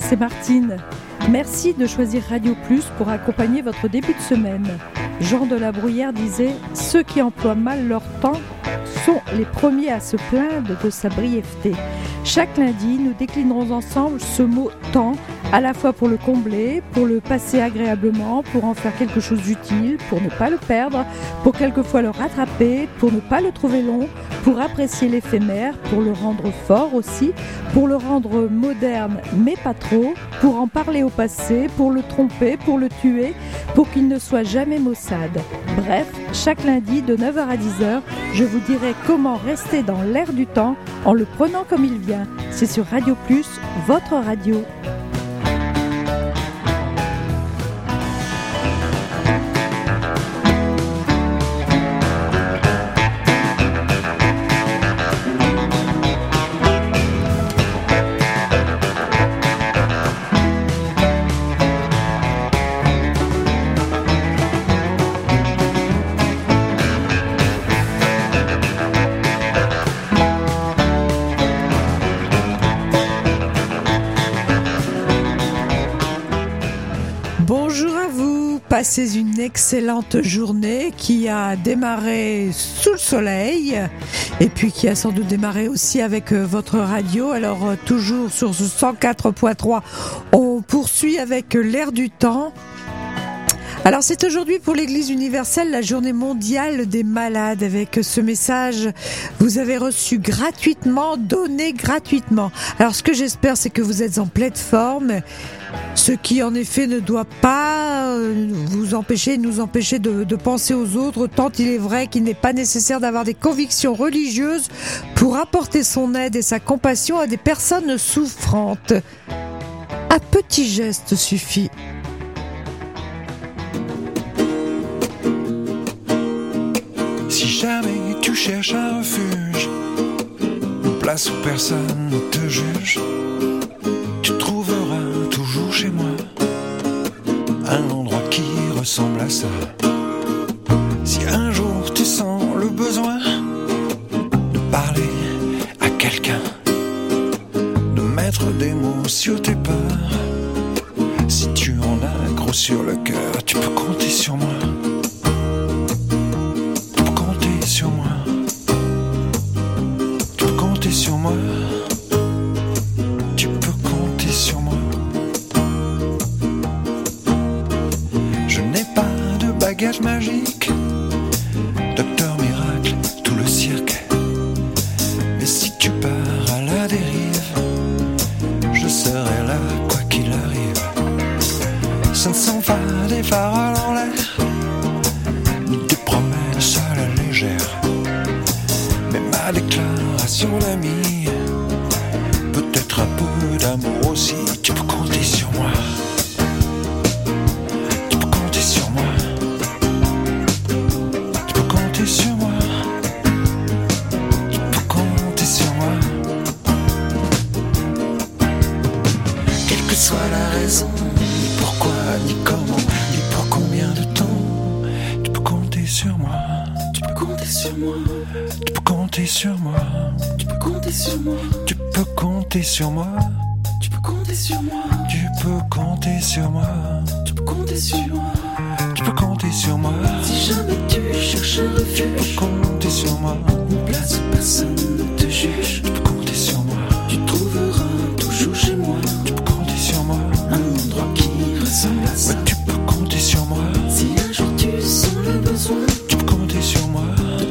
c'est Martine. Merci de choisir Radio Plus pour accompagner votre début de semaine. Jean de la Bruyère disait « Ceux qui emploient mal leur temps sont les premiers à se plaindre de sa brièveté ». Chaque lundi, nous déclinerons ensemble ce mot « temps », à la fois pour le combler, pour le passer agréablement, pour en faire quelque chose d'utile, pour ne pas le perdre, pour quelquefois le rattraper, pour ne pas le trouver long, pour apprécier l'éphémère, pour le rendre fort aussi, pour le rendre moderne mais pas trop, pour en parler au passé, pour le tromper, pour le tuer, pour qu'il ne soit jamais maussade. Bref, chaque lundi de 9h à 10h, je vous dirai comment rester dans l'air du temps en le prenant comme il vient. C'est sur Radio Plus, votre radio. Passez une excellente journée qui a démarré sous le soleil et puis qui a sans doute démarré aussi avec votre radio. Alors toujours sur ce 104.3, on poursuit avec l'air du temps. Alors c'est aujourd'hui pour l'Église universelle la journée mondiale des malades. Avec ce message, vous avez reçu gratuitement, donné gratuitement. Alors ce que j'espère, c'est que vous êtes en pleine forme, ce qui en effet ne doit pas nous empêcher de penser aux autres, tant il est vrai qu'il n'est pas nécessaire d'avoir des convictions religieuses pour apporter son aide et sa compassion à des personnes souffrantes. Un petit geste suffit. Si jamais tu cherches un refuge, une place où personne ne te juge, tu trouveras toujours chez moi un endroit qui ressemble à ça. Si un jour tu sens le besoin de parler à quelqu'un, de mettre des mots sur tes peurs, si tu en as gros sur le cœur, tu peux compter sur moi. Sur moi, tu peux compter sur moi, tu peux compter sur moi. Je n'ai pas de bagage magique, docteur miracle, tout le cirque. Mais si tu pars à la dérive, je serai là quoi qu'il arrive. Ce ne sont pas des paroles en l'air, mais ma déclaration d'ami, peut-être un peu d'amour aussi. Tu peux compter sur moi, tu peux compter sur moi, tu peux compter sur moi, tu peux compter sur moi. Quelle que soit la raison, ni pourquoi, ni comment, ni pour combien de temps, tu peux compter sur moi. Sur moi, tu peux compter sur moi, tu peux compter sur moi, tu peux compter sur moi, tu peux compter sur moi, tu peux compter sur moi, tu peux compter sur moi, tu peux compter sur moi. Si jamais tu cherches un refuge, tu peux compter sur moi. Une place où personne ne te juge, tu peux compter sur moi. Tu trouveras toujours chez moi, tu peux compter sur moi. Un endroit qui ressemble à ça, ouais, tu peux compter sur moi. Si un jour tu sens le besoin, tu peux compter sur moi.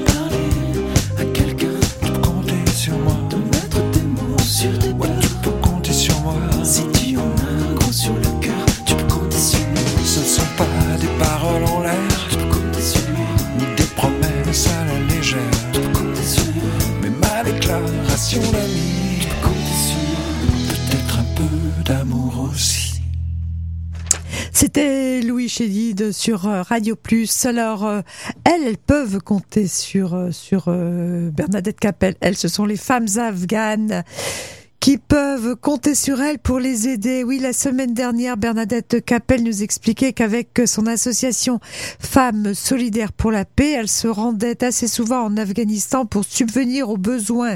C'était Louis Chédid sur Radio Plus. Alors, elles peuvent compter sur Bernadette Capel. Elles, ce sont les femmes afghanes qui peuvent compter sur elles pour les aider. Oui, la semaine dernière, Bernadette Capel nous expliquait qu'avec son association Femmes solidaires pour la paix, elle se rendait assez souvent en Afghanistan pour subvenir aux besoins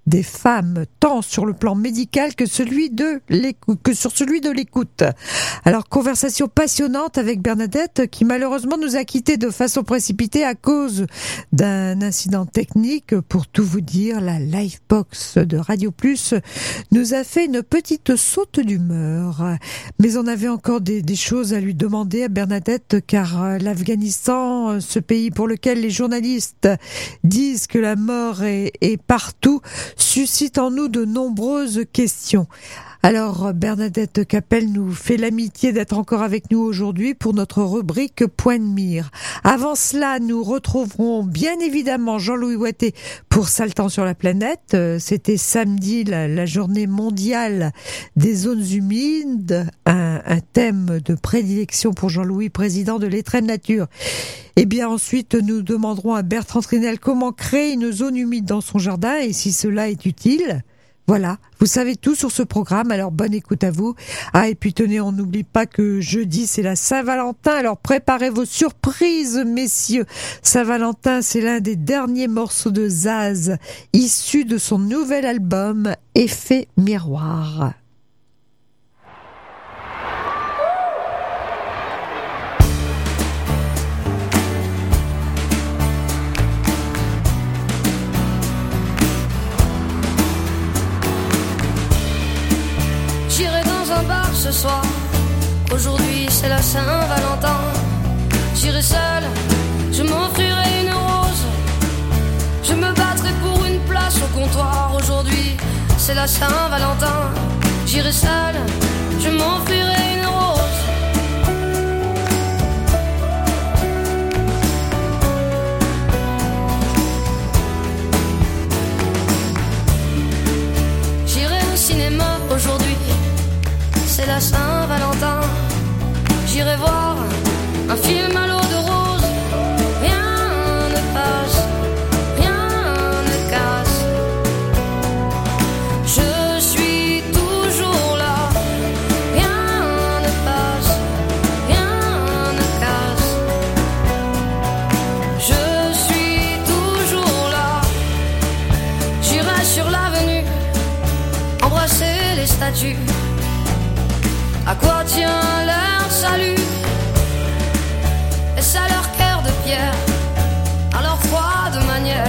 des femmes, tant sur le plan médical que sur celui de l'écoute. Alors, conversation passionnante avec Bernadette qui malheureusement nous a quittés de façon précipitée à cause d'un incident technique. Pour tout vous dire, la Livebox de Radio Plus nous a fait une petite saute d'humeur. Mais on avait encore des choses à lui demander à Bernadette, car l'Afghanistan, ce pays pour lequel les journalistes disent que la mort est partout, suscite en nous de nombreuses questions. Alors Bernadette Capelle nous fait l'amitié d'être encore avec nous aujourd'hui pour notre rubrique Point de mire. Avant cela, nous retrouverons bien évidemment Jean-Louis Watté pour Saltan sur la planète. C'était samedi, la journée mondiale des zones humides, un thème de prédilection pour Jean-Louis, président de l'Étrennes Nature. Et bien ensuite, nous demanderons à Bertrand Trinel comment créer une zone humide dans son jardin et si cela est utile. Voilà, vous savez tout sur ce programme, alors bonne écoute à vous. Ah, et puis tenez, on n'oublie pas que jeudi, c'est la Saint-Valentin, alors préparez vos surprises, messieurs. Saint-Valentin, c'est l'un des derniers morceaux de Zaz, issu de son nouvel album Effet Miroir. Ce soir, aujourd'hui c'est la Saint-Valentin. J'irai seule, je m'offrirai une rose. Je me battrai pour une place au comptoir. Aujourd'hui c'est la Saint-Valentin. J'irai seule, je m'offrirai une rose. J'irai au cinéma aujourd'hui. C'est la Saint-Valentin. J'irai voir un film à l'eau de rose. Rien ne passe, rien ne casse. Je suis toujours là. Rien ne passe, rien ne casse. Je suis toujours là. J'irai sur l'avenue embrasser les statues. À quoi tient leur salut? Est-ce à leur cœur de pierre, à leur froide manière?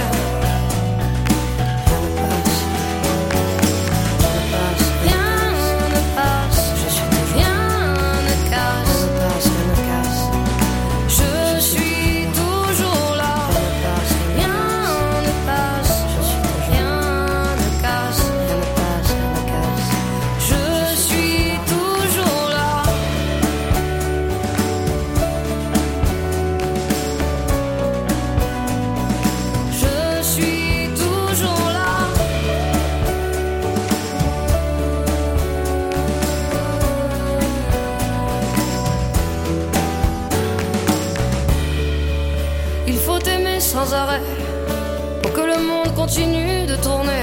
Rien ne passe, rien ne casse. Je suis toujours là. Rien ne passe, rien ne casse. Je suis toujours là. Je suis toujours là. Il faut aimer sans arrêt pour que le monde continue de tourner.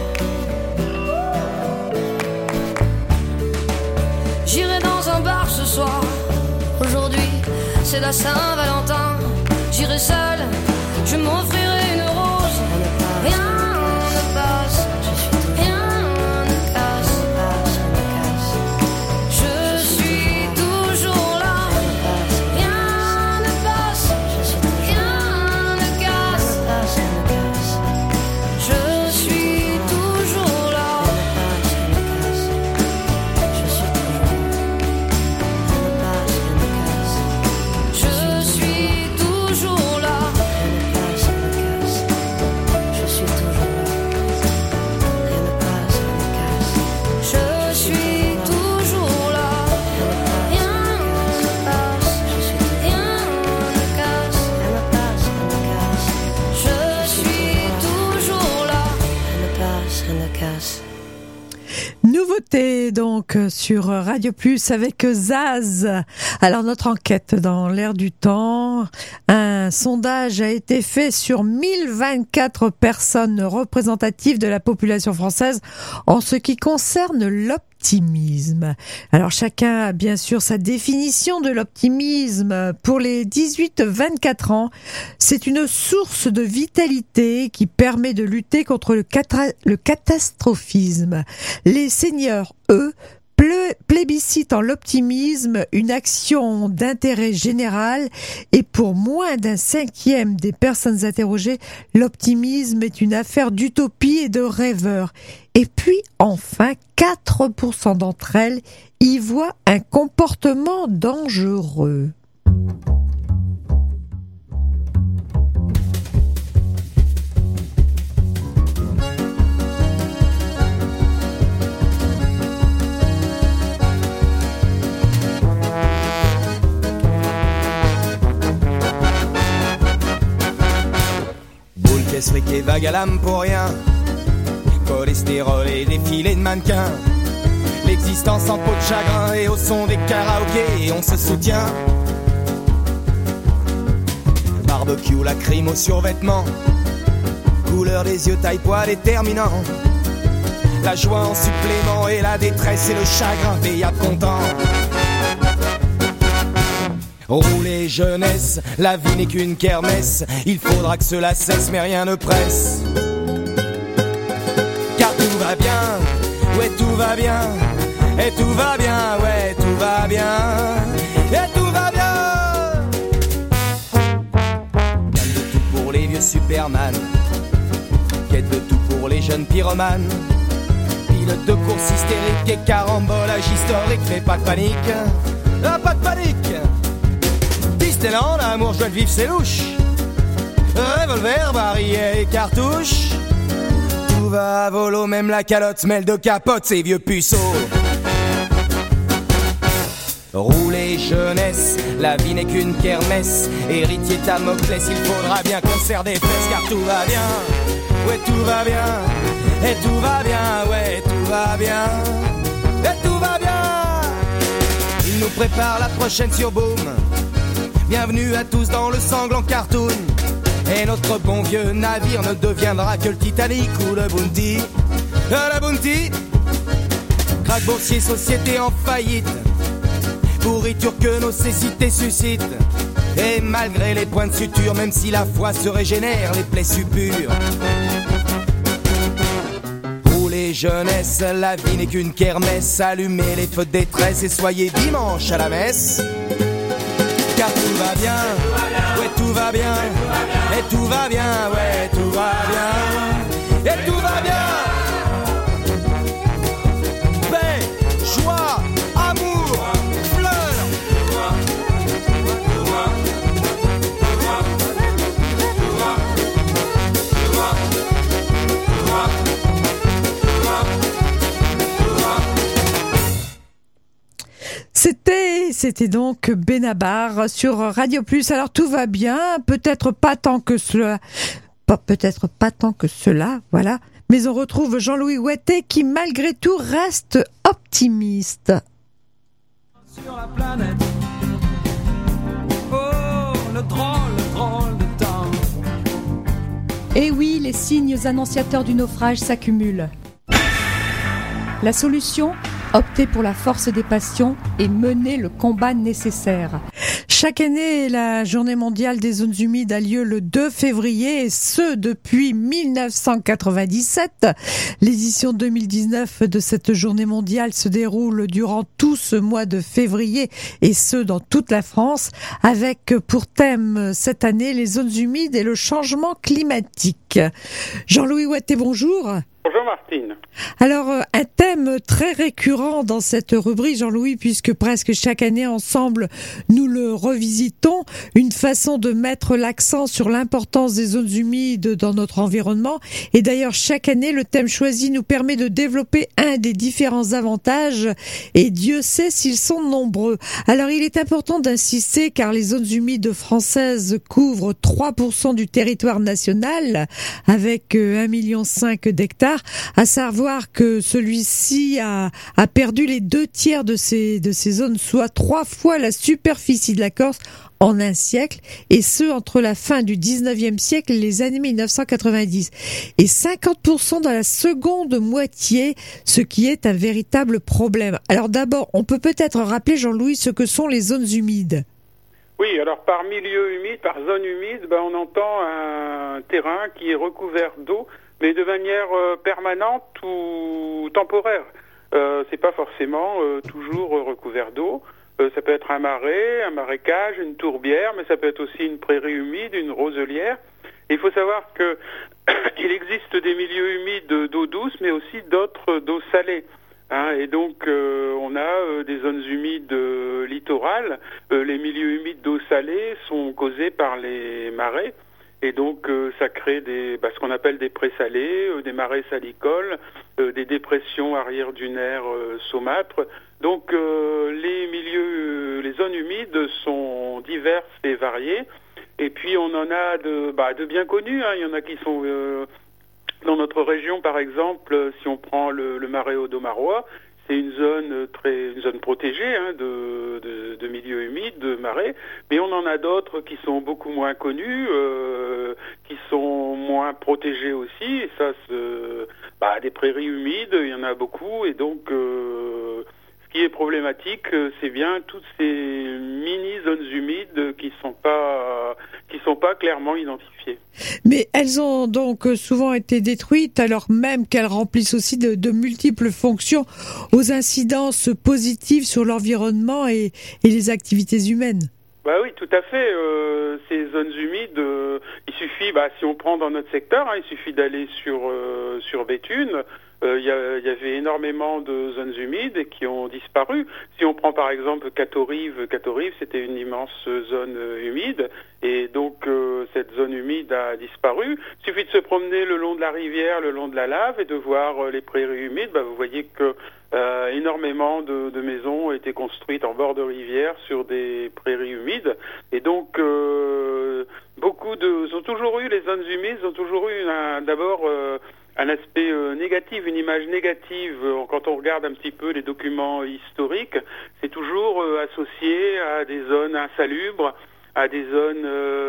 J'irai dans un bar ce soir. Aujourd'hui, c'est la Saint-Valentin. J'irai seule, je m'offrirai une rose. Rien ne passe, rien ne casse. Je suis toujours là. Rien ne passe, rien ne casse. Je suis toujours là. Je suis toujours là. Nouveauté donc sur Radio Plus avec Zaz. Alors notre enquête dans l'air du temps, un sondage a été fait sur 1024 personnes représentatives de la population française en ce qui concerne l'optimisme. l'optimisme. Alors chacun a bien sûr sa définition de l'optimisme. Pour les 18-24 ans, c'est une source de vitalité qui permet de lutter contre le catastrophisme. Les seniors, eux, plébiscite en l'optimisme, une action d'intérêt général, et pour moins d'un cinquième des personnes interrogées, l'optimisme est une affaire d'utopie et de rêveurs. Et puis enfin, 4% d'entre elles y voient un comportement dangereux. Caisse friquée vague à l'âme pour rien. Cholestérol et défilé de mannequins. L'existence en peau de chagrin et au son des karaokés, on se soutient. Barbecue, la crime au survêtement. Couleur des yeux, taille-poids déterminant. La joie en supplément et la détresse et le chagrin payable content. Rouler jeunesse, la vie n'est qu'une kermesse. Il faudra que cela cesse mais rien ne presse. Car tout va bien, ouais tout va bien. Et tout va bien, ouais tout va bien. Et tout va bien. Gagne de tout pour les vieux Superman. Quête de tout pour les jeunes pyromanes. Pilote de course hystérique et carambolage historique. Fais pas de panique, ah, pas de panique. Disneyland, l'amour, je dois le vivre, c'est louche. Revolver, barillet et cartouche. Tout va à volo, même la calotte mêle de capote, ces vieux puceaux. Rouler jeunesse, la vie n'est qu'une kermesse. Héritier Damoclès, il faudra bien qu'on serre des fesses. Car tout va bien, ouais tout va bien. Et tout va bien, ouais tout va bien. Et tout va bien. Il nous prépare la prochaine sur Boom. Bienvenue à tous dans le sanglant cartoon. Et notre bon vieux navire ne deviendra que le Titanic ou le Bounty. La Bounty. Crack boursier, société en faillite. Pourriture que nos cécités suscitent. Et malgré les points de suture, même si la foi se régénère, les plaies suppurent. Roulez jeunesse, la vie n'est qu'une kermesse. Allumez les feux de détresse et soyez dimanche à la messe. Car tout va bien, ouais tout va bien, et tout va bien, ouais tout va bien, et tout va bien. Paix, joie, amour, fleurs. C'était donc Benabar sur Radio Plus. Alors tout va bien, peut-être pas tant que cela, voilà. Mais on retrouve Jean-Louis Ouettet qui malgré tout reste optimiste. Sur la planète, oh le drôle de temps. Et oui, les signes annonciateurs du naufrage s'accumulent. La solution ? Opter pour la force des passions et mener le combat nécessaire. Chaque année, la Journée mondiale des zones humides a lieu le 2 février, et ce depuis 1997. L'édition 2019 de cette Journée mondiale se déroule durant tout ce mois de février, et ce dans toute la France, avec pour thème cette année les zones humides et le changement climatique. Jean-Louis Ouettet, bonjour. Bonjour Martine. Alors, un thème très récurrent dans cette rubrique, Jean-Louis, puisque presque chaque année ensemble, nous le revisitons, une façon de mettre l'accent sur l'importance des zones humides dans notre environnement. Et d'ailleurs, chaque année, le thème choisi nous permet de développer un des différents avantages, et Dieu sait s'ils sont nombreux. Alors, il est important d'insister, car les zones humides françaises couvrent 3% du territoire national, avec 1,5 million d'hectares. hectares, à savoir que celui-ci a perdu les 2/3 de ces zones, soit 3 fois la superficie de la Corse en un siècle, et ce entre la fin du 19e siècle et les années 1990, et 50% dans la seconde moitié, ce qui est un véritable problème. Alors d'abord, on peut peut-être rappeler, Jean-Louis, ce que sont les zones humides. Oui, alors par milieu humide, par zone humide, on entend un terrain qui est recouvert d'eau, mais de manière permanente ou temporaire. C'est pas forcément toujours recouvert d'eau. Ça peut être un marais, un marécage, une tourbière, mais ça peut être aussi une prairie humide, une roselière. Et il faut savoir que il existe des milieux humides d'eau douce, mais aussi d'autres d'eau salée. Et donc on a des zones humides littorales. Les milieux humides d'eau salée sont causés par les marais. Et donc ça crée ce qu'on appelle des présalés, des marais salicoles, des dépressions arrière-dunaires saumâtres. Donc les zones humides sont diverses et variées. Et puis on en a de bien connus. Il y en a qui sont dans notre région, par exemple, si on prend le marais audomarois, c'est une zone protégée de milieux humides, de marais, mais on en a d'autres qui sont beaucoup moins connus, qui sont moins protégés aussi, et ça, des prairies humides, il y en a beaucoup, et donc ce qui est problématique, c'est bien toutes ces mini-zones humides qui sont pas clairement identifiées. Mais elles ont donc souvent été détruites alors même qu'elles remplissent aussi de multiples fonctions aux incidences positives sur l'environnement et les activités humaines. Oui, tout à fait. Ces zones humides, il suffit, si on prend dans notre secteur, il suffit d'aller sur Béthune. Il y avait énormément de zones humides qui ont disparu. Si on prend par exemple Catorive, c'était une immense zone humide, et donc cette zone humide a disparu. Il suffit de se promener le long de la rivière, le long de la lave, et de voir les prairies humides. Vous voyez que énormément de maisons ont été construites en bord de rivière sur des prairies humides, et donc les zones humides ont toujours eu d'abord un aspect négatif, une image négative. Quand on regarde un petit peu les documents historiques, c'est toujours associé à des zones insalubres, à des zones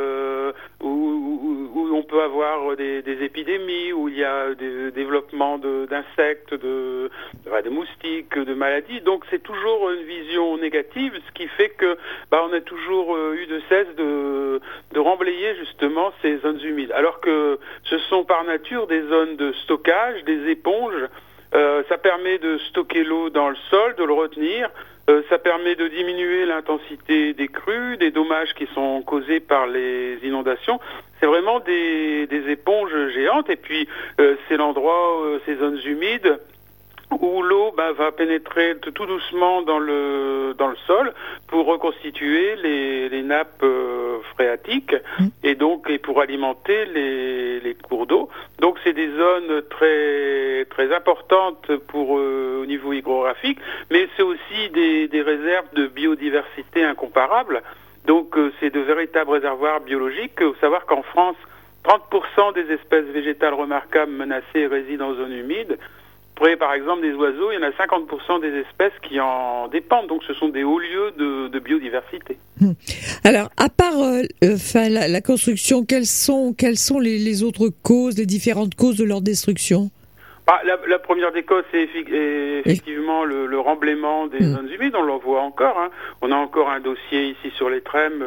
où on peut avoir des épidémies, où il y a des développements d'insectes, de moustiques, de maladies. Donc c'est toujours une vision négative, ce qui fait que on a toujours eu de cesse de remblayer justement ces zones humides. Alors que ce sont par nature des zones de stockage, des éponges. Ça permet de stocker l'eau dans le sol, de le retenir. Ça permet de diminuer l'intensité des crues, des dommages qui sont causés par les inondations. C'est vraiment des éponges géantes. Et puis, c'est l'endroit, ces zones humides, où l'eau va pénétrer tout doucement dans le sol pour reconstituer les nappes phréatiques et pour alimenter les cours d'eau. Donc c'est des zones très très importantes au niveau hydrographique, mais c'est aussi des réserves de biodiversité incomparables. Donc c'est de véritables réservoirs biologiques. Il faut savoir qu'en France, 30% des espèces végétales remarquables menacées résident en zone humide. Par exemple, des oiseaux, il y en a 50% des espèces qui en dépendent. Donc, ce sont des hauts lieux de biodiversité. Alors, à part la construction, quelles sont les autres causes, les différentes causes de leur destruction ? La première des causes, c'est effectivement le remblaiement des zones humides. On l'en voit encore. On a encore un dossier ici sur les Trèmes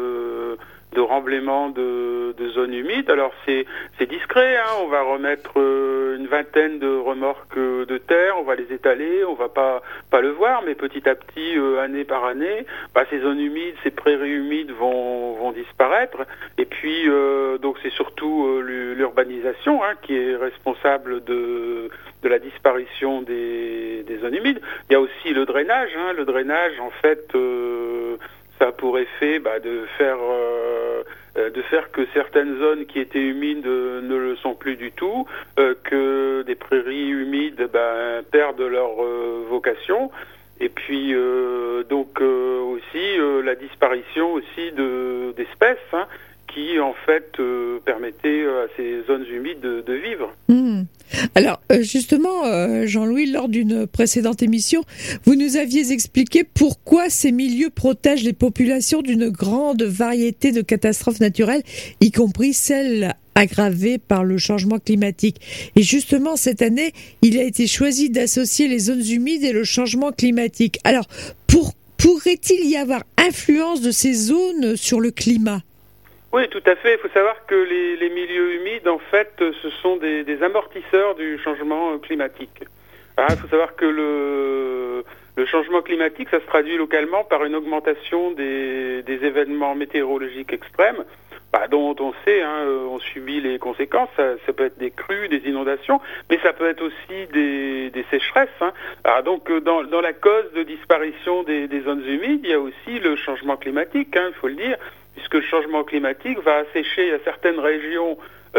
de remblaiement de zones humides. Alors c'est discret, on va remettre une vingtaine de remorques de terre, on va les étaler, on va pas le voir, mais petit à petit, année par année, ces zones humides, ces prairies humides vont disparaître. Et puis donc c'est surtout l'urbanisation qui est responsable de la disparition des zones humides. Il y a aussi le drainage. Le drainage, en fait, ça a pour effet de faire que certaines zones qui étaient humides ne le sont plus du tout, que des prairies humides perdent leur vocation, et puis aussi la disparition aussi d'espèces qui en fait permettait à ces zones humides de vivre. Alors justement, Jean-Louis, lors d'une précédente émission, vous nous aviez expliqué pourquoi ces milieux protègent les populations d'une grande variété de catastrophes naturelles, y compris celles aggravées par le changement climatique. Et justement, cette année, il a été choisi d'associer les zones humides et le changement climatique. Alors, pourrait-il y avoir influence de ces zones sur le climat ? Oui, tout à fait. Il faut savoir que les milieux humides, en fait, ce sont des amortisseurs du changement climatique. Il faut savoir que le changement climatique, ça se traduit localement par une augmentation des événements météorologiques extrêmes, dont on sait, on subit les conséquences. Ça peut être des crues, des inondations, mais ça peut être aussi des sécheresses. Alors donc, dans la cause de disparition des zones humides, il y a aussi le changement climatique, il faut le dire, puisque le changement climatique va assécher à certaines régions.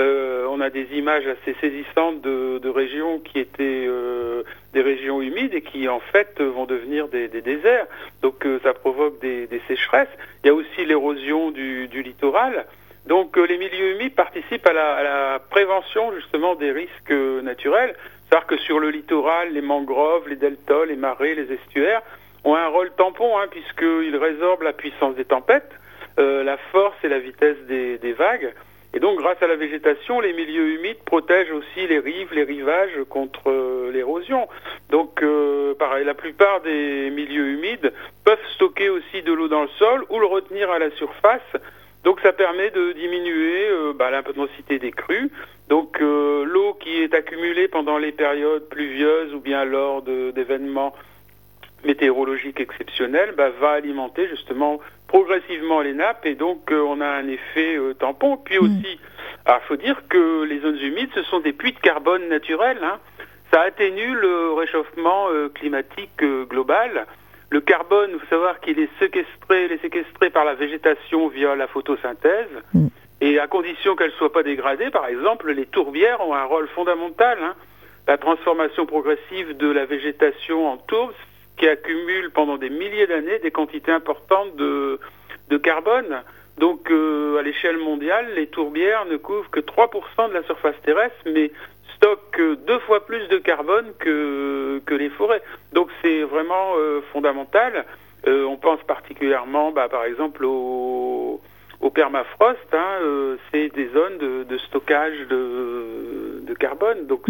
On a des images assez saisissantes de régions qui étaient des régions humides et qui en fait vont devenir des déserts. Donc ça provoque des sécheresses. Il y a aussi l'érosion du littoral. Donc les milieux humides participent à la prévention justement des risques naturels. C'est-à-dire que sur le littoral, les mangroves, les deltas, les marais, les estuaires ont un rôle tampon, puisqu'ils résorbent la puissance des tempêtes, la force et la vitesse des vagues. Et donc, grâce à la végétation, les milieux humides protègent aussi les rives, les rivages contre l'érosion. Donc, pareil, la plupart des milieux humides peuvent stocker aussi de l'eau dans le sol ou le retenir à la surface. Donc, ça permet de diminuer l'intensité des crues. Donc, l'eau qui est accumulée pendant les périodes pluvieuses ou bien lors d'événements météorologiques exceptionnels va alimenter justement progressivement les nappes, et donc on a un effet tampon. Puis aussi, il faut dire que les zones humides, ce sont des puits de carbone naturels. Ça atténue le réchauffement climatique global. Le carbone, il faut savoir qu'il est séquestré par la végétation via la photosynthèse, et à condition qu'elle ne soit pas dégradée. Par exemple, les tourbières ont un rôle fondamental. La transformation progressive de la végétation en tourbe, qui accumule pendant des milliers d'années des quantités importantes de carbone. Donc, à l'échelle mondiale, les tourbières ne couvrent que 3% de la surface terrestre, mais stockent 2 fois plus de carbone que les forêts. Donc, c'est vraiment fondamental. On pense particulièrement, par exemple, au permafrost. C'est des zones de stockage de carbone. Donc,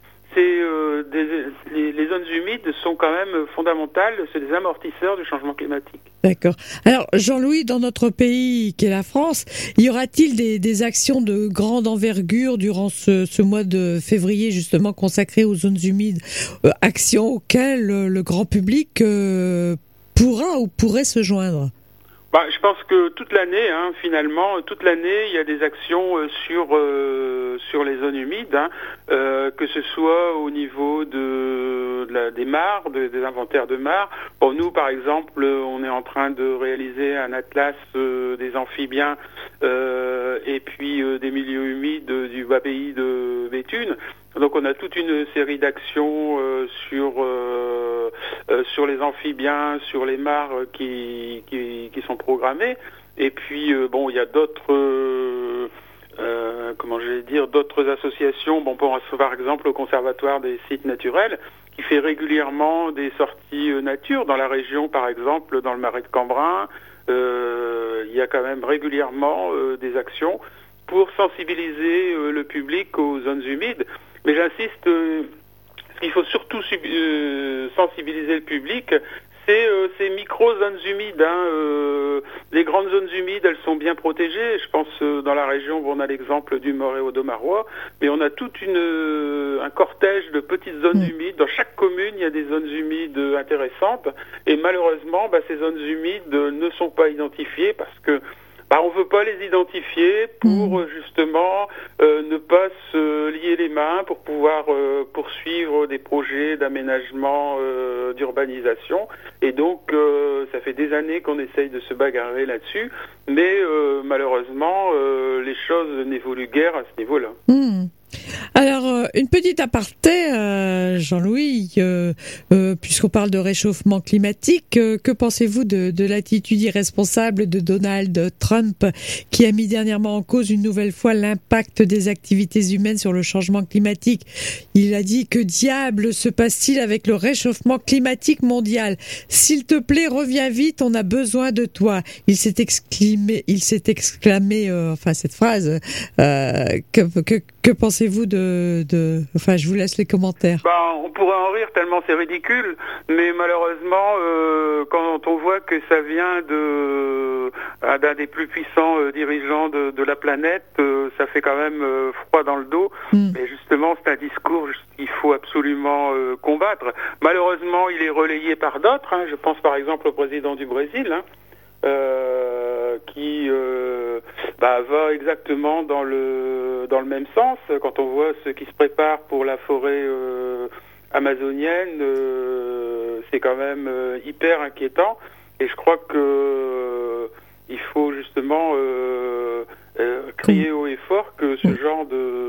les zones humides sont quand même fondamentales, c'est des amortisseurs du changement climatique. D'accord. Alors, Jean-Louis, dans notre pays qui est la France, y aura-t-il des actions de grande envergure durant ce mois de février justement consacré aux zones humides, actions auxquelles le grand public pourra ou pourrait se joindre? Je pense que toute l'année, toute l'année, il y a des actions sur les zones humides, que ce soit au niveau des mares, des inventaires de mares. Bon, nous, par exemple, on est en train de réaliser un atlas des amphibiens et puis des milieux humides du bas pays de Béthune. Donc on a toute une série d'actions sur les amphibiens, sur les mares qui sont programmées. Et puis il y a d'autres d'autres associations. On pense par exemple au Conservatoire des sites naturels qui fait régulièrement des sorties nature dans la région, par exemple dans le Marais de Cambrin. Il y a quand même régulièrement des actions pour sensibiliser le public aux zones humides. Mais j'insiste, ce qu'il faut surtout sensibiliser le public, c'est ces micro-zones humides. Les grandes zones humides, elles sont bien protégées. Je pense dans la région où on a l'exemple du Morée-au-Domarois, mais on a tout un cortège de petites zones humides. Dans chaque commune, il y a des zones humides intéressantes. Et malheureusement, ces zones humides ne sont pas identifiées parce que on veut pas les identifier pour justement ne pas se lier les mains pour pouvoir poursuivre des projets d'aménagement, d'urbanisation. Et donc ça fait des années qu'on essaye de se bagarrer là-dessus, mais malheureusement les choses n'évoluent guère à ce niveau-là. Alors une petite aparté, Jean-Louis, puisqu'on parle de réchauffement climatique, que pensez-vous de l'attitude irresponsable de Donald Trump, qui a mis dernièrement en cause une nouvelle fois l'impact des activités humaines sur le changement climatique? Il a dit: que diable se passe-t-il avec le réchauffement climatique mondial? S'il te plaît, reviens vite, on a besoin de toi. Il s'est exclamé, enfin cette phrase. Que pensez-vous enfin, je vous laisse les commentaires. On pourrait en rire tellement c'est ridicule, mais malheureusement, quand on voit que ça vient d'un des plus puissants dirigeants de la planète, ça fait quand même froid dans le dos. Mais justement, c'est un discours qu'il faut absolument combattre. Malheureusement, il est relayé par d'autres. Je pense par exemple au président du Brésil, qui va exactement dans le même sens. Quand on voit ce qui se prépare pour la forêt amazonienne, c'est quand même hyper inquiétant. Et je crois que il faut justement crier haut et fort que ce genre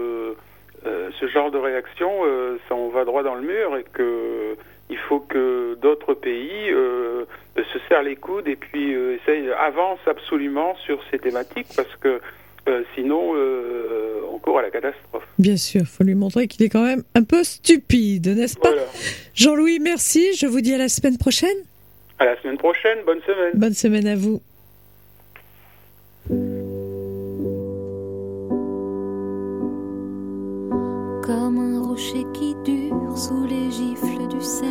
de réaction, ça on va droit dans le mur, et que il faut que d'autres pays se serrent les coudes et puis avancent absolument sur ces thématiques, parce que sinon on court à la catastrophe. Bien sûr, il faut lui montrer qu'il est quand même un peu stupide, n'est-ce pas? Voilà. Jean-Louis, merci, je vous dis à la semaine prochaine. À la semaine prochaine, bonne semaine. Bonne semaine à vous. Comme un rocher qui dure sous les gifles du sel,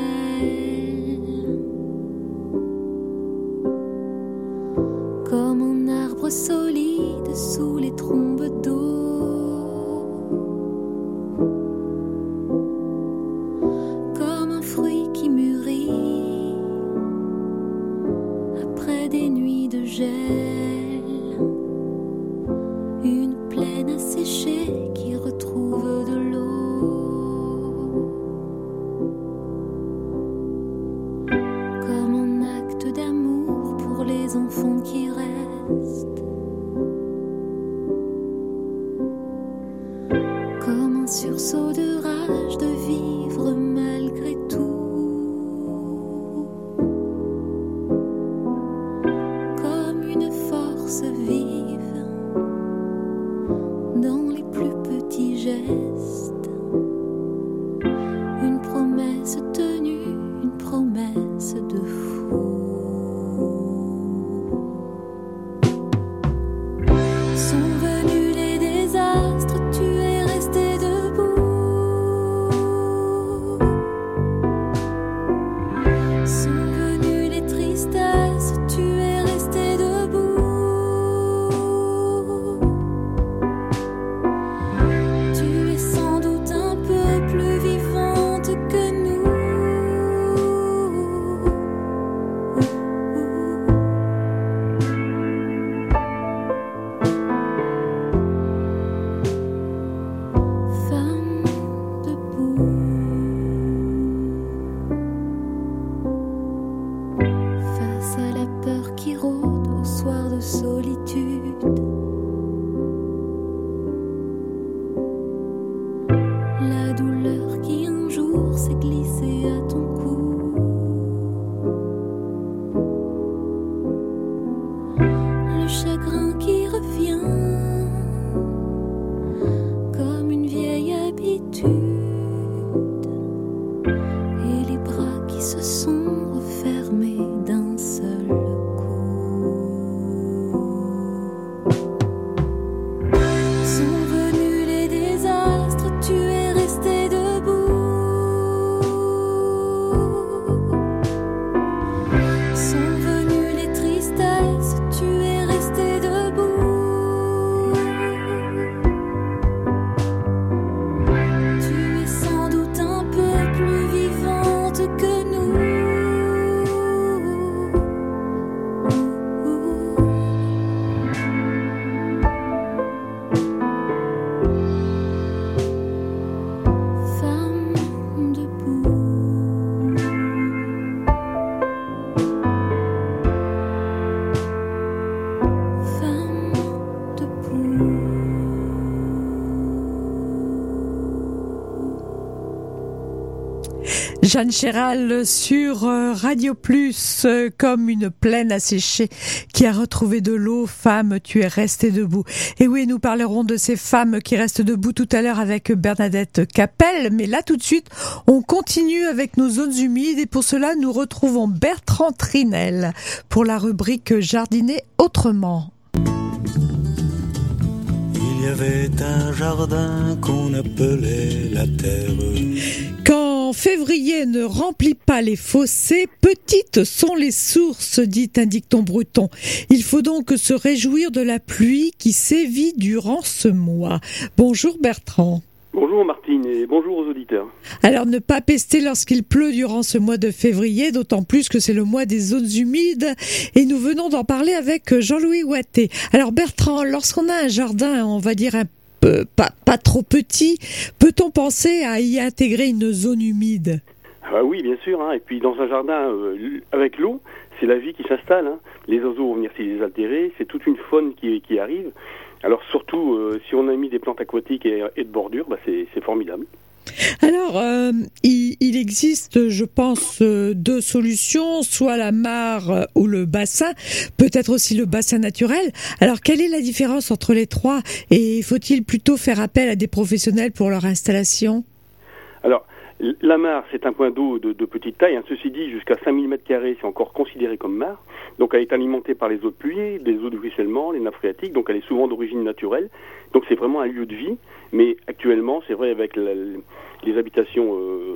comme un arbre solide sous les trombes d'eau, comme un fruit qui mûrit après des nuits de gel, une plaine asséchée qui retrouve de l'eau. Les enfants qui restent, comme un sursaut de rage de vivre malgré tout, comme une force vive dans les plus petits gestes, une promesse tenue, une promesse de fou. Que nous Jeanne Chéral sur Radio Plus, comme une plaine asséchée qui a retrouvé de l'eau. Femme, tu es restée debout. Et oui, nous parlerons de ces femmes qui restent debout tout à l'heure avec Bernadette Capelle. Mais là, tout de suite, on continue avec nos zones humides. Et pour cela, nous retrouvons Bertrand Trinel pour la rubrique Jardiner autrement. Il y avait un jardin qu'on appelait la terre. Quand février ne remplit pas les fossés, petites sont les sources, dit un dicton breton. Il faut donc se réjouir de la pluie qui sévit durant ce mois. Bonjour Bertrand. Bonjour Martine et bonjour aux auditeurs. Alors ne pas pester lorsqu'il pleut durant ce mois de février, d'autant plus que c'est le mois des zones humides et nous venons d'en parler avec Jean-Louis Watté. Alors Bertrand, lorsqu'on a un jardin, on va dire un peu pas trop petit, peut-on penser à y intégrer une zone humide ? Oui, bien sûr, et puis dans un jardin avec l'eau, c'est la vie qui s'installe. Les oiseaux vont venir s'y désaltérer, c'est toute une faune qui arrive. Alors surtout, si on a mis des plantes aquatiques et de bordure, c'est formidable. Alors, il existe, je pense, deux solutions, soit la mare ou le bassin, peut-être aussi le bassin naturel. Alors, quelle est la différence entre les trois et faut-il plutôt faire appel à des professionnels pour leur installation ? Alors, la mare, c'est un point d'eau de petite taille. Ceci dit, jusqu'à 5000 m², c'est encore considéré comme mare. Donc, elle est alimentée par les eaux de pluie, des eaux de ruissellement, les nappes phréatiques. Donc, elle est souvent d'origine naturelle. Donc, c'est vraiment un lieu de vie. Mais actuellement, c'est vrai, avec les habitations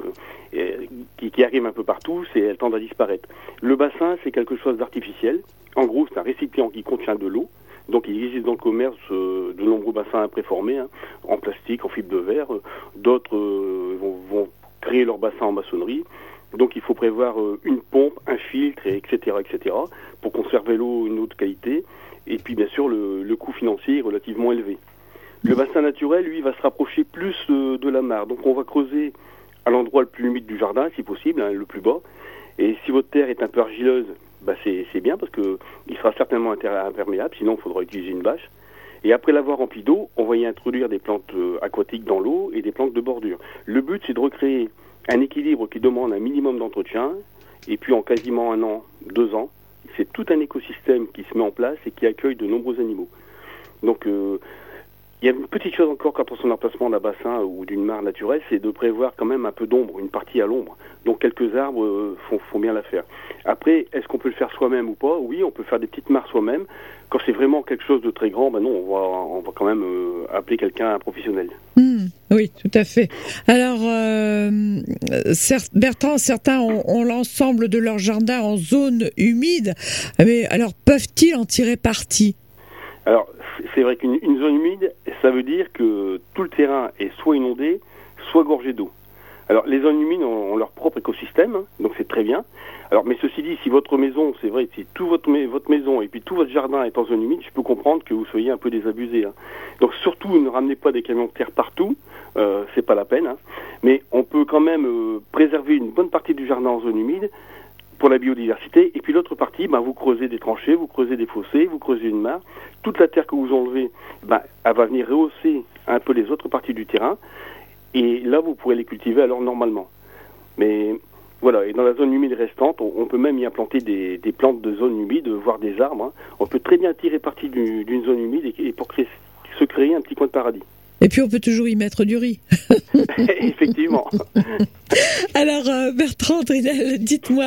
qui arrivent un peu partout, elles tendent à disparaître. Le bassin, c'est quelque chose d'artificiel. En gros, c'est un récipient qui contient de l'eau. Donc il existe dans le commerce de nombreux bassins préformés, en plastique, en fibre de verre. D'autres vont créer leur bassin en maçonnerie. Donc il faut prévoir une pompe, un filtre, etc., pour conserver l'eau, une eau de qualité. Et puis bien sûr, le coût financier est relativement élevé. Le bassin naturel, lui, va se rapprocher plus de la mare. Donc on va creuser à l'endroit le plus humide du jardin, si possible, le plus bas. Et si votre terre est un peu argileuse, c'est bien parce que il sera certainement imperméable, sinon il faudra utiliser une bâche. Et après l'avoir rempli d'eau, on va y introduire des plantes aquatiques dans l'eau et des plantes de bordure. Le but, c'est de recréer un équilibre qui demande un minimum d'entretien, et puis en quasiment 1 an, 2 ans, c'est tout un écosystème qui se met en place et qui accueille de nombreux animaux. Donc il y a une petite chose encore quand on fait l'emplacement d'un bassin ou d'une mare naturelle, c'est de prévoir quand même un peu d'ombre, une partie à l'ombre. Donc quelques arbres font bien l'affaire. Après, est-ce qu'on peut le faire soi-même ou pas ? Oui, on peut faire des petites mares soi-même. Quand c'est vraiment quelque chose de très grand, non, on va quand même appeler quelqu'un, un professionnel. Oui, tout à fait. Alors, Bertrand, certains ont l'ensemble de leur jardin en zone humide, mais alors peuvent-ils en tirer parti ? Alors, c'est vrai qu'une zone humide, ça veut dire que tout le terrain est soit inondé, soit gorgé d'eau. Alors, les zones humides ont leur propre écosystème, donc c'est très bien. Alors, mais ceci dit, si votre maison, c'est vrai, si toute votre maison et puis tout votre jardin est en zone humide, je peux comprendre que vous soyez un peu désabusé. Donc, surtout, ne ramenez pas des camions de terre partout, c'est pas la peine. Mais on peut quand même préserver une bonne partie du jardin en zone humide pour la biodiversité. Et puis l'autre partie, vous creusez des tranchées, vous creusez des fossés, vous creusez une mare. Toute la terre que vous enlevez, elle va venir rehausser un peu les autres parties du terrain. Et là, vous pourrez les cultiver alors normalement. Mais voilà, et dans la zone humide restante, on peut même y implanter des plantes de zone humide, voire des arbres. On peut très bien tirer parti d'une zone humide et pour se créer un petit coin de paradis. Et puis on peut toujours y mettre du riz. Effectivement. Alors Bertrand Trinel, dites-moi,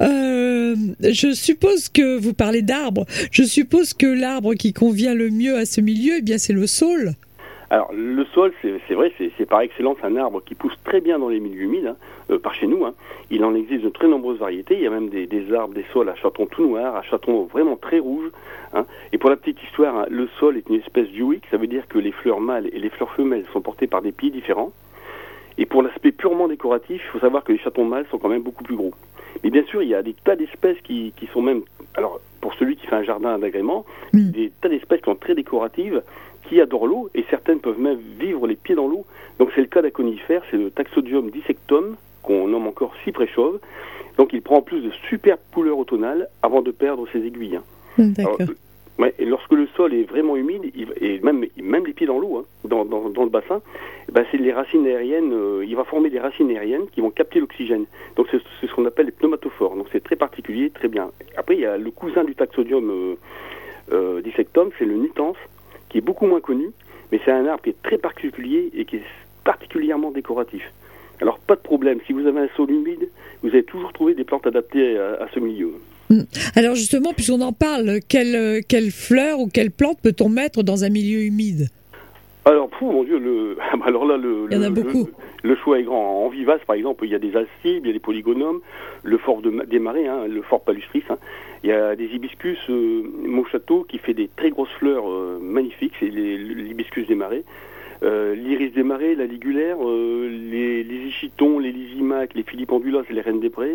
je suppose que vous parlez d'arbres. Je suppose que l'arbre qui convient le mieux à ce milieu, c'est le saule. Alors le saule, c'est vrai, c'est par excellence un arbre qui pousse très bien dans les milieux humides, par chez nous. Il en existe de très nombreuses variétés. Il y a même des arbres, des saules à chatons tout noirs, à chatons vraiment très rouges. Et pour la petite histoire, le saule est une espèce dioïque, ça veut dire que les fleurs mâles et les fleurs femelles sont portées par des pieds différents. Et pour l'aspect purement décoratif, il faut savoir que les chatons mâles sont quand même beaucoup plus gros. Mais bien sûr, il y a des tas d'espèces qui sont même, alors pour celui qui fait un jardin d'agrément, des tas d'espèces qui sont très décoratives, qui adorent l'eau, et certaines peuvent même vivre les pieds dans l'eau. Donc c'est le cas d'un conifère, c'est le Taxodium dissectum, qu'on nomme encore cyprès-chauve. Donc il prend en plus de superbes couleurs automnales avant de perdre ses aiguilles. D'accord. Alors, Ouais, et lorsque le sol est vraiment humide, et même les pieds dans l'eau, hein, dans le bassin, c'est les racines aériennes, il va former des racines aériennes qui vont capter l'oxygène. Donc c'est ce qu'on appelle les pneumatophores. Donc c'est très particulier, très bien. Après, il y a le cousin du Taxodium dissectum, c'est le nutans, qui est beaucoup moins connu, mais c'est un arbre qui est très particulier et qui est particulièrement décoratif. Alors pas de problème, si vous avez un sol humide, vous allez toujours trouver des plantes adaptées à ce milieu. Alors justement, puisqu'on en parle, quelle fleur ou quelle plante peut-on mettre dans un milieu humide ? Alors, mon Dieu, alors là, il y en a beaucoup. Le choix est grand. En vivace, par exemple, il y a des alcibes, il y a des polygonums, le fort des marais, hein, le fort palustris. Hein. Il y a des hibiscus Montchâteau qui fait des très grosses fleurs magnifiques, c'est l'hibiscus des marais. L'iris des marais, la ligulaire, les ichitons, les lysimaques, les philippendulas, les reines des prés,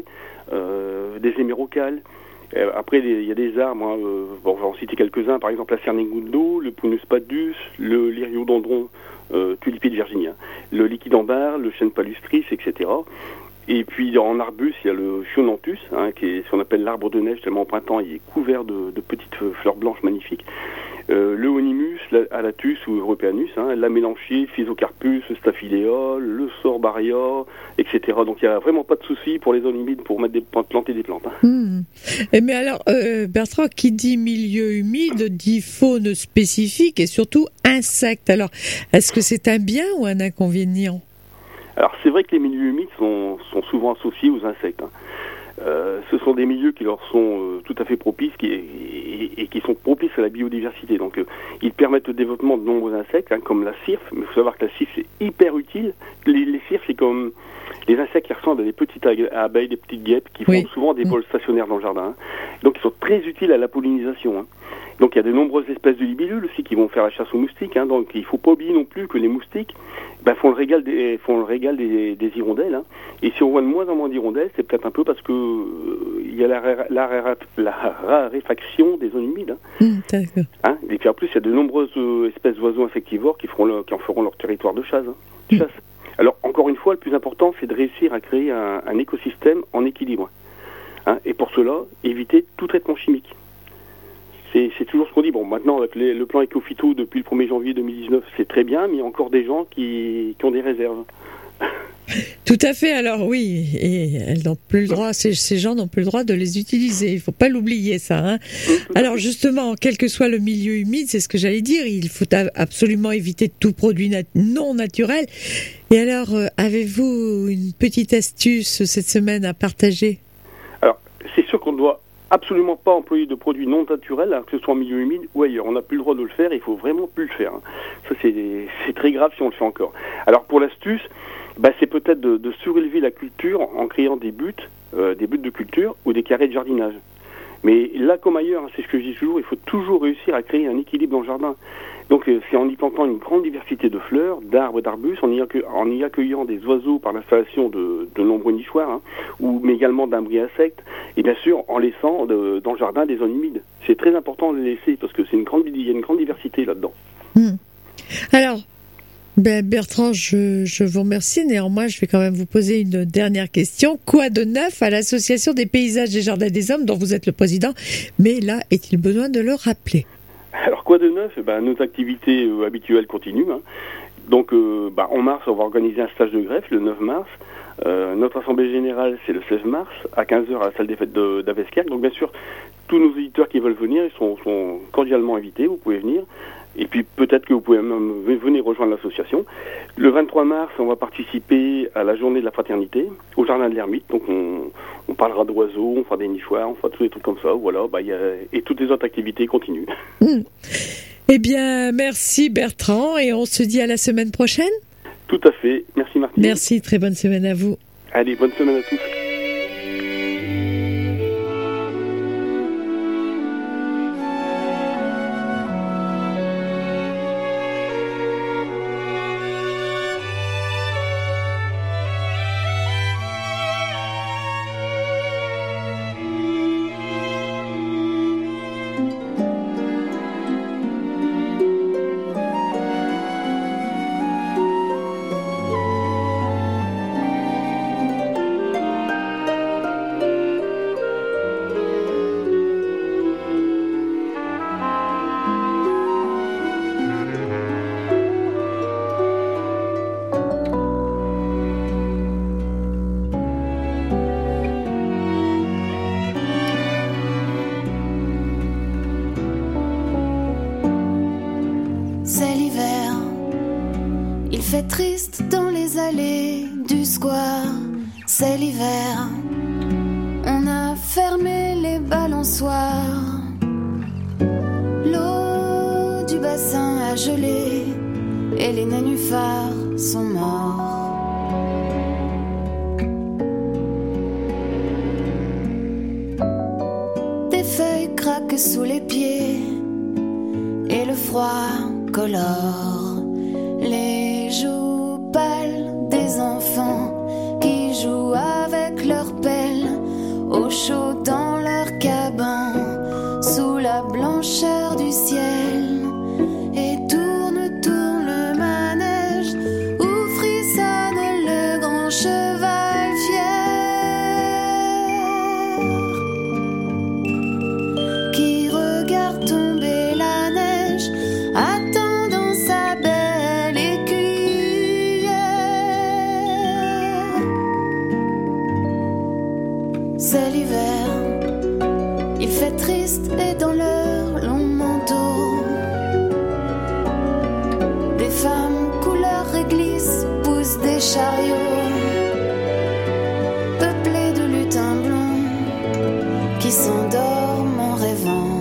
des émérocales. Après, il y a des arbres, hein, on va en citer quelques-uns, par exemple la Cernigundo, le Prunus padus, le Lyriodendron tulipide virginien, le liquidambar, le chêne palustris, etc. Et puis en arbuste, il y a le Chionanthus, hein, qui est ce qu'on appelle l'arbre de neige, tellement au printemps il est couvert de petites fleurs blanches magnifiques. Le Onimus, Alatus ou Europeanus, hein, la Mélanchier, Physocarpus, Staphyléa, le Sorbaria, etc. Donc il n'y a vraiment pas de souci pour les zones humides pour planter des plantes. Hein. Mais alors, Bertrand, qui dit milieu humide, dit faune spécifique et surtout insectes. Alors, est-ce que c'est un bien ou un inconvénient ? Alors c'est vrai que les milieux humides sont souvent associés aux insectes. Hein. Ce sont des milieux qui leur sont tout à fait propices et qui sont propices à la biodiversité. Donc ils permettent le développement de nombreux insectes, hein, comme la cirfe. Mais il faut savoir que la cirfe, c'est hyper utile. Les cirfes, c'est comme les insectes qui ressemblent à des petites abeilles, des petites guêpes, qui font souvent des vols stationnaires dans le jardin. Hein. Donc ils sont très utiles à la pollinisation. Hein. Donc il y a de nombreuses espèces de libellules aussi qui vont faire la chasse aux moustiques. Hein. Donc il ne faut pas oublier non plus que les moustiques font le régal des hirondelles. Hein. Et si on voit de moins en moins d'hirondelles, c'est peut-être un peu parce que il y a la raréfaction des zones humides. Hein. Et puis en plus, il y a de nombreuses espèces d'oiseaux insectivores qui en feront leur territoire de chasse. Hein. Alors encore une fois, le plus important, c'est de réussir à créer un écosystème en équilibre. Hein. Et pour cela, éviter tout traitement chimique. C'est toujours ce qu'on dit. Bon, maintenant, avec le plan Éco-Phyto depuis le 1er janvier 2019, c'est très bien, mais il y a encore des gens qui ont des réserves. Tout à fait, alors oui, et elles n'ont plus le droit, ces gens n'ont plus le droit de les utiliser, il ne faut pas l'oublier ça. Hein. Alors justement, quel que soit le milieu humide, c'est ce que j'allais dire, il faut absolument éviter tout produit non naturel. Et alors, avez-vous une petite astuce cette semaine à partager ? Alors, c'est sûr qu'on doit absolument pas employer de produits non naturels, hein, que ce soit en milieu humide ou ailleurs. On n'a plus le droit de le faire, il faut vraiment plus le faire. Hein. Ça, c'est très grave si on le fait encore. Alors, pour l'astuce, c'est peut-être de surélever la culture en créant des buts de culture ou des carrés de jardinage. Mais là, comme ailleurs, hein, c'est ce que je dis toujours, il faut toujours réussir à créer un équilibre dans le jardin. Donc c'est en y plantant une grande diversité de fleurs, d'arbres, d'arbustes, en y accueillant des oiseaux par l'installation de nombreux nichoirs, hein, mais également d'abris insectes, et bien sûr en laissant dans le jardin des zones humides. C'est très important de les laisser parce que il y a une grande diversité là-dedans. Alors, Bertrand, je vous remercie. Néanmoins, je vais quand même vous poser une dernière question. Quoi de neuf à l'Association des paysages des Jardins des Hommes, dont vous êtes le président ? Mais là, est-il besoin de le rappeler ? Alors, quoi de neuf ? Nos activités habituelles continuent. Hein. Donc, en mars, on va organiser un stage de greffe, le 9 mars. Notre assemblée générale, c'est le 16 mars, à 15h à la salle des fêtes d'Avesquiac. Donc, bien sûr, tous nos auditeurs qui veulent venir, ils sont cordialement invités, vous pouvez venir. Et puis peut-être que vous pouvez même venir rejoindre l'association. Le 23 mars, on va participer à la journée de la fraternité au jardin de l'Ermite. Donc on parlera d'oiseaux, on fera des nichoirs, on fera tous des trucs comme ça. Voilà, et toutes les autres activités continuent. Eh bien, merci Bertrand et on se dit à la semaine prochaine. Tout à fait. Merci Martine. Merci, très bonne semaine à vous. Allez, bonne semaine à tous. triste dans les allées du square. C'est l'hiver, on a fermé les balançoires. L'eau du bassin a gelé et les nénuphars sont morts. Des feuilles craquent sous les pieds et le froid colore les joues pâles des enfants qui jouent avec leurs pelles au chaud dans leur cabane sous la blancheur du ciel. Et tourne, tourne le manège où frissonne le grand cheval fier qui regarde tomber la neige, attendant sa belle écuyère. C'est l'hiver, il fait triste et dans leurs longs manteaux, des femmes couleur réglisse poussent des chariots peuplés de lutins blonds qui s'endorment en rêvant.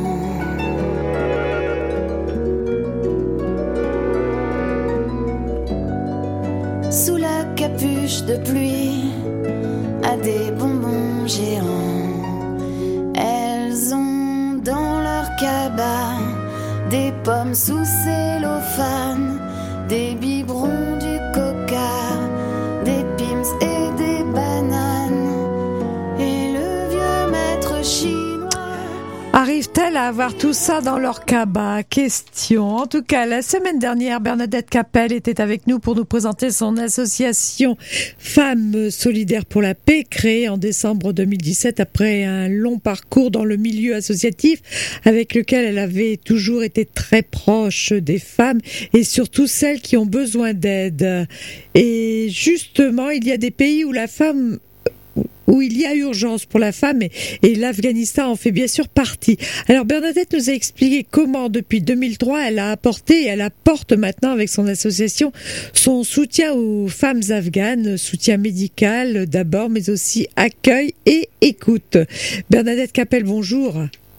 Sous la capuche de pluie à des bonbons géants, elles ont dans leur cabane des pommes sous cellophane, des biberons, du coca, des pims et des bananes. Et le vieux maître chinois Arrivent-elles à avoir tout ça dans leur cabas? Question. En tout cas, la semaine dernière, Bernadette Capel était avec nous pour nous présenter son association Femmes Solidaires pour la Paix, créée en décembre 2017 après un long parcours dans le milieu associatif avec lequel elle avait toujours été très proche des femmes et surtout celles qui ont besoin d'aide. Et justement, il y a des pays où il y a urgence pour la femme et l'Afghanistan en fait bien sûr partie. Alors Bernadette nous a expliqué comment depuis 2003 elle a apporté et elle apporte maintenant avec son association son soutien aux femmes afghanes, soutien médical d'abord mais aussi accueil et écoute. Bernadette Capel, bonjour.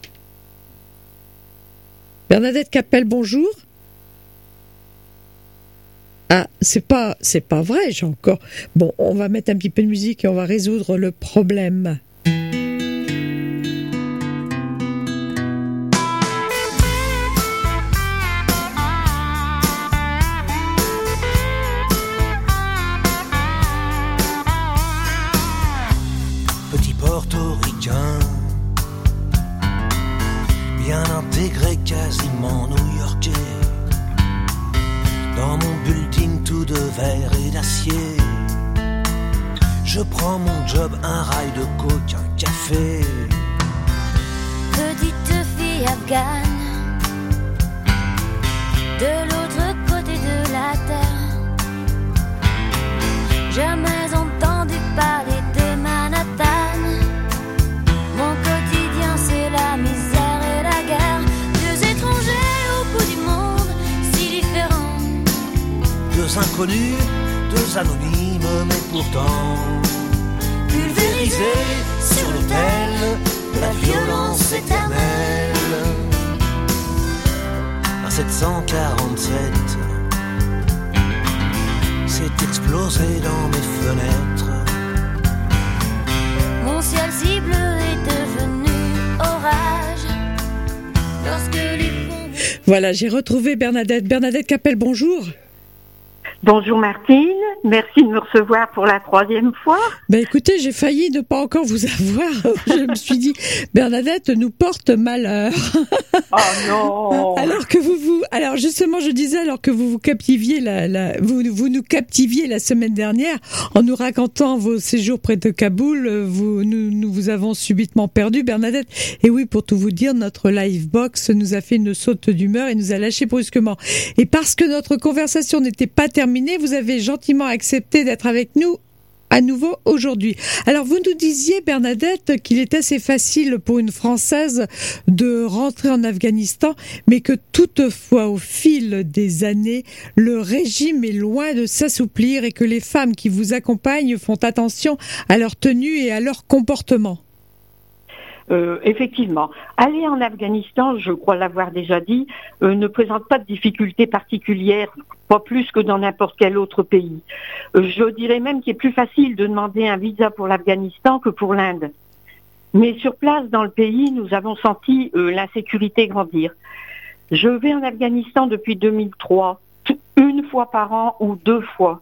Bernadette Capel, bonjour. Ah, c'est pas vrai, j'ai encore. Bon, on va mettre un petit peu de musique et on va résoudre le problème. Petit portoricain, bien intégré, quasiment new-yorkais. Dans mon building tout de verre et d'acier, je prends mon job, un rail de coke, un café. Petite fille afghane, de l'autre côté de la terre, jamais entendu parler de Manhattan. Mon quotidien c'est la misère et la guerre, deux étrangers au bout du monde, si différents. Deux inconnus, deux anonymes, mais pourtant pulvérisés sur l'autel de la violence éternelle. À 747, c'est explosé dans mes fenêtres. Mon ciel si bleu est devenu orage lorsque les ponts... Voilà, j'ai retrouvé Bernadette. Bernadette Capel, bonjour. Bonjour Martine, merci de me recevoir pour la 3e fois. Ben écoutez, j'ai failli ne pas encore vous avoir. Je me suis dit, Bernadette nous porte malheur. Oh non. Alors justement, je disais, alors que vous captiviez vous nous captiviez la semaine dernière en nous racontant vos séjours près de Kaboul, nous vous avons subitement perdu, Bernadette. Et oui, pour tout vous dire, notre Livebox nous a fait une saute d'humeur et nous a lâché brusquement. Et parce que notre conversation n'était pas terminée, vous avez gentiment accepté d'être avec nous à nouveau aujourd'hui. Alors vous nous disiez, Bernadette, qu'il est assez facile pour une Française de rentrer en Afghanistan, mais que toutefois au fil des années, le régime est loin de s'assouplir et que les femmes qui vous accompagnent font attention à leur tenue et à leur comportement. Effectivement. Aller en Afghanistan, je crois l'avoir déjà dit, ne présente pas de difficultés particulières, pas plus que dans n'importe quel autre pays. Je dirais même qu'il est plus facile de demander un visa pour l'Afghanistan que pour l'Inde. Mais sur place, dans le pays, nous avons senti l'insécurité grandir. Je vais en Afghanistan depuis 2003, une fois par an ou 2 fois.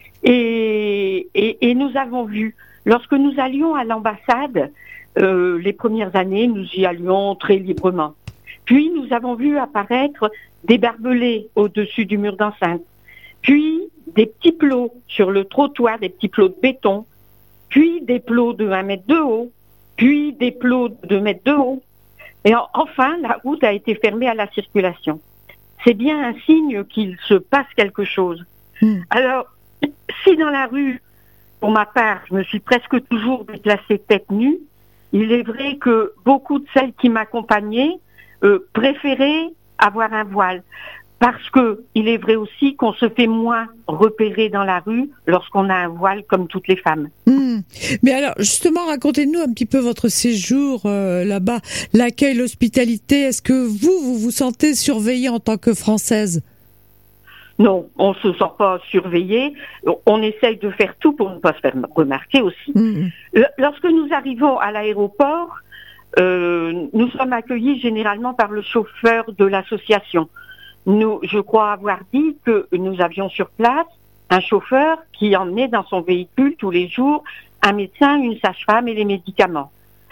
Et nous avons vu, lorsque nous allions à l'ambassade, les premières années, nous y allions très librement. Puis, nous avons vu apparaître des barbelés au-dessus du mur d'enceinte. Puis, des petits plots sur le trottoir, des petits plots de béton. Puis, des plots de 1 mètre de haut. Puis, des plots de 2 mètres de haut. Et enfin, la route a été fermée à la circulation. C'est bien un signe qu'il se passe quelque chose. Alors, si dans la rue, pour ma part, je me suis presque toujours déplacée tête nue, il est vrai que beaucoup de celles qui m'accompagnaient préféraient avoir un voile. Parce que il est vrai aussi qu'on se fait moins repérer dans la rue lorsqu'on a un voile comme toutes les femmes. Mais alors, justement, racontez-nous un petit peu votre séjour là-bas, l'accueil, l'hospitalité. Est-ce que vous vous sentez surveillée en tant que Française ? Non, on se sent pas surveillé. On essaye de faire tout pour ne pas se faire remarquer aussi. Lorsque nous arrivons à l'aéroport, nous sommes accueillis généralement par le chauffeur de l'association. Je crois avoir dit que nous avions sur place un chauffeur qui emmenait dans son véhicule tous les jours un médecin, une sage-femme et les médicaments.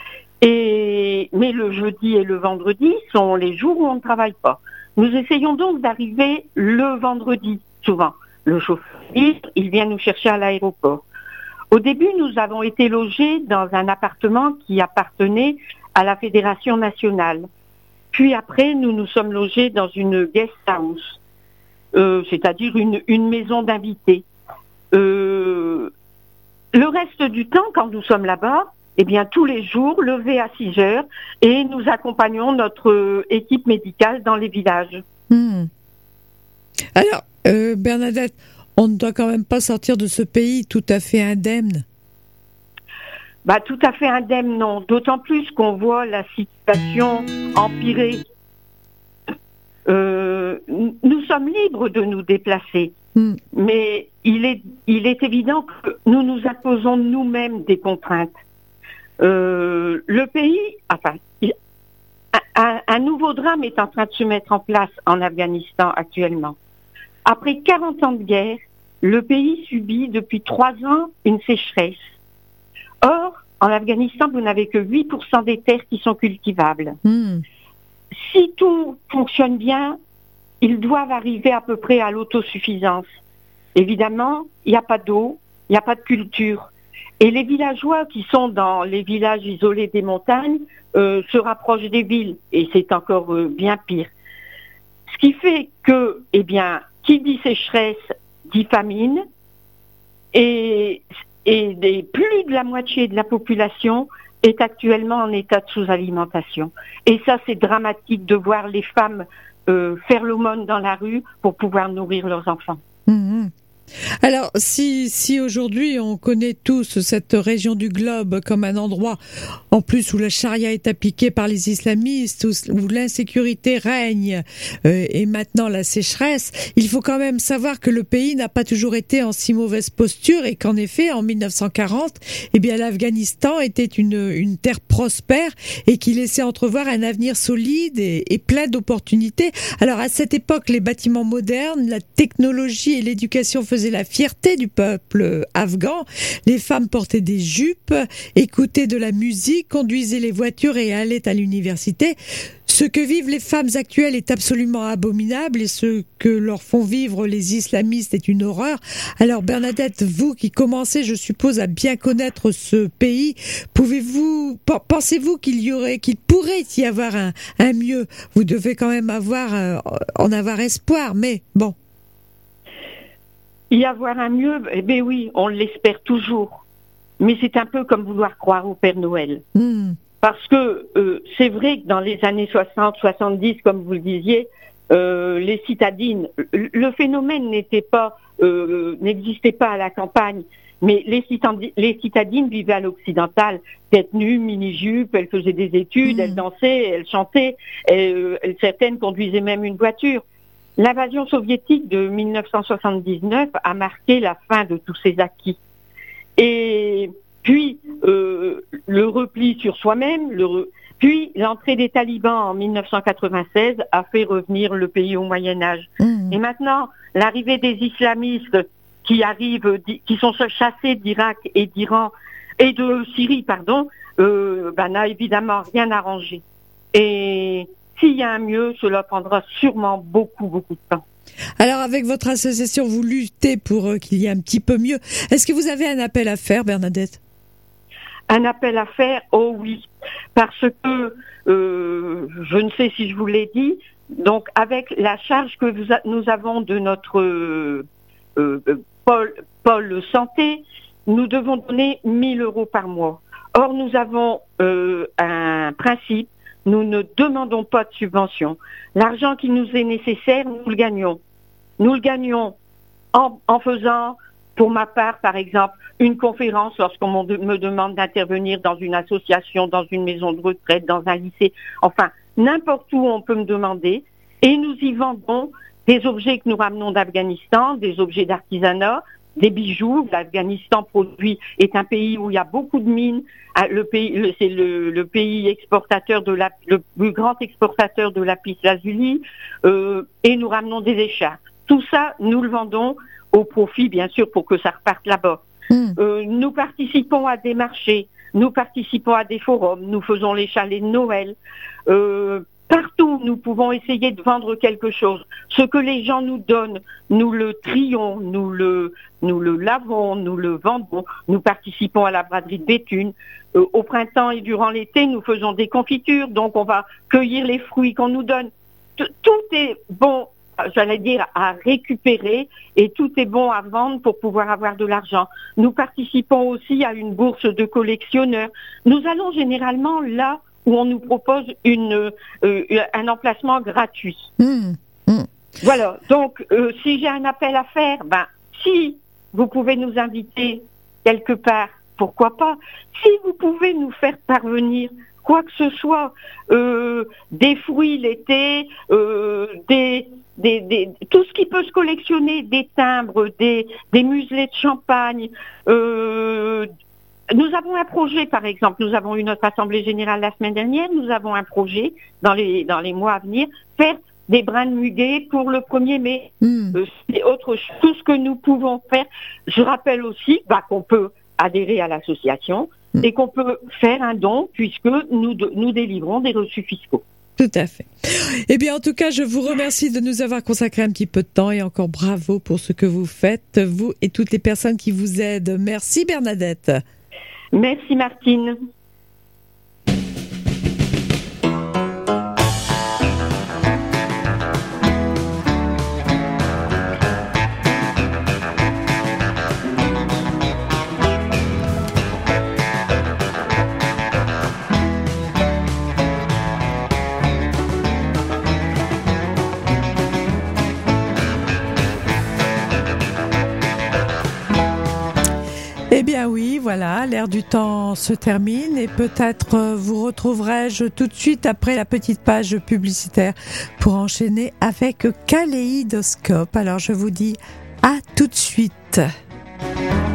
Mais le jeudi et le vendredi sont les jours où on ne travaille pas. Nous essayons donc d'arriver le vendredi, souvent. Le chauffeur, il vient nous chercher à l'aéroport. Au début, nous avons été logés dans un appartement qui appartenait à la Fédération nationale. Puis après, nous nous sommes logés dans une guest house, c'est-à-dire une maison d'invités. Le reste du temps, quand nous sommes là-bas, eh bien, tous les jours, lever à 6 heures et nous accompagnons notre équipe médicale dans les villages. Alors, Bernadette, on ne doit quand même pas sortir de ce pays tout à fait indemne. Tout à fait indemne, non. D'autant plus qu'on voit la situation empirer. Nous sommes libres de nous déplacer. Mais il est évident que nous nous imposons nous-mêmes des contraintes. Le pays, un nouveau drame est en train de se mettre en place en Afghanistan actuellement. Après 40 ans de guerre, le pays subit depuis 3 ans une sécheresse. Or, en Afghanistan, vous n'avez que 8% des terres qui sont cultivables. Si tout fonctionne bien, ils doivent arriver à peu près à l'autosuffisance. Évidemment, il n'y a pas d'eau, il n'y a pas de culture. Et les villageois qui sont dans les villages isolés des montagnes se rapprochent des villes, et c'est encore bien pire. Ce qui fait que, qui dit sécheresse, dit famine, et plus de la moitié de la population est actuellement en état de sous-alimentation. Et ça, c'est dramatique de voir les femmes faire l'aumône dans la rue pour pouvoir nourrir leurs enfants. Alors, si aujourd'hui on connaît tous cette région du globe comme un endroit, en plus où la charia est appliquée par les islamistes, où l'insécurité règne et maintenant la sécheresse, il faut quand même savoir que le pays n'a pas toujours été en si mauvaise posture et qu'en effet, en 1940, l'Afghanistan était une terre prospère et qui laissait entrevoir un avenir solide et plein d'opportunités. Alors, à cette époque, les bâtiments modernes, la technologie et l'éducation faisaient la fierté du peuple afghan. Les femmes portaient des jupes, écoutaient de la musique, conduisaient les voitures et allaient à l'université. Ce que vivent les femmes actuelles est absolument abominable et ce que leur font vivre les islamistes est une horreur. Alors Bernadette, vous qui commencez, je suppose, à bien connaître ce pays, pensez-vous qu'il pourrait y avoir un mieux? Vous devez quand même en avoir espoir, mais bon. y avoir un mieux, eh bien oui, on l'espère toujours. Mais c'est un peu comme vouloir croire au Père Noël. Parce que c'est vrai que dans les années 60, 70, comme vous le disiez, les citadines, le phénomène n'existait pas à la campagne, mais les citadines vivaient à l'occidental, tête nue, mini-jupe, elles faisaient des études, elles dansaient, elles chantaient, certaines conduisaient même une voiture. L'invasion soviétique de 1979 a marqué la fin de tous ces acquis. Et puis, le repli sur soi-même, puis l'entrée des talibans en 1996 a fait revenir le pays au Moyen-Âge. Et maintenant, l'arrivée des islamistes qui arrivent, qui sont chassés d'Irak et d'Iran, et de Syrie, n'a évidemment rien arrangé. Et s'il y a un mieux, cela prendra sûrement beaucoup, beaucoup de temps. Alors, avec votre association, vous luttez pour qu'il y ait un petit peu mieux. Est-ce que vous avez un appel à faire, Bernadette ? Un appel à faire, oh oui, parce que je ne sais si je vous l'ai dit, donc avec la charge que nous avons de notre pôle santé, nous devons donner 1 000 € par mois. Or, nous avons un principe, nous ne demandons pas de subvention. L'argent qui nous est nécessaire, nous le gagnons. Nous le gagnons en faisant, pour ma part, par exemple, une conférence lorsqu'on me demande d'intervenir dans une association, dans une maison de retraite, dans un lycée, enfin, n'importe où on peut me demander. Et nous y vendons des objets que nous ramenons d'Afghanistan, des objets d'artisanat, des bijoux. L'Afghanistan est un pays où il y a beaucoup de mines. C'est le pays exportateur le plus grand exportateur de lapis-lazuli. Et nous ramenons des écharpes. Tout ça, nous le vendons au profit, bien sûr, pour que ça reparte là-bas. Nous participons à des marchés, nous participons à des forums, nous faisons les chalets de Noël. Partout, nous pouvons essayer de vendre quelque chose. Ce que les gens nous donnent, nous le trions, nous le lavons, nous le vendons. Nous participons à la braderie de Béthune. Au printemps et durant l'été, nous faisons des confitures, donc on va cueillir les fruits qu'on nous donne. Tout est bon, j'allais dire, à récupérer, et tout est bon à vendre pour pouvoir avoir de l'argent. Nous participons aussi à une bourse de collectionneurs. Nous allons généralement là où on nous propose un emplacement gratuit. Voilà, donc si j'ai un appel à faire, si vous pouvez nous inviter quelque part, pourquoi pas. Si vous pouvez nous faire parvenir quoi que ce soit, des fruits l'été, tout ce qui peut se collectionner, des timbres, des muselets de champagne. Nous avons un projet, par exemple, nous avons eu notre assemblée générale la semaine dernière, nous avons un projet dans les mois à venir, faire des brins de muguet pour le 1er mai. C'est tout ce que nous pouvons faire. Je rappelle aussi qu'on peut adhérer à l'association et qu'on peut faire un don puisque nous délivrons des reçus fiscaux. Tout à fait. Eh bien, en tout cas, je vous remercie de nous avoir consacré un petit peu de temps et encore bravo pour ce que vous faites, vous et toutes les personnes qui vous aident. Merci Bernadette. Merci Martine. Eh bien oui, voilà, l'air du temps se termine et peut-être vous retrouverai-je tout de suite après la petite page publicitaire pour enchaîner avec Kaléidoscope. Alors je vous dis à tout de suite.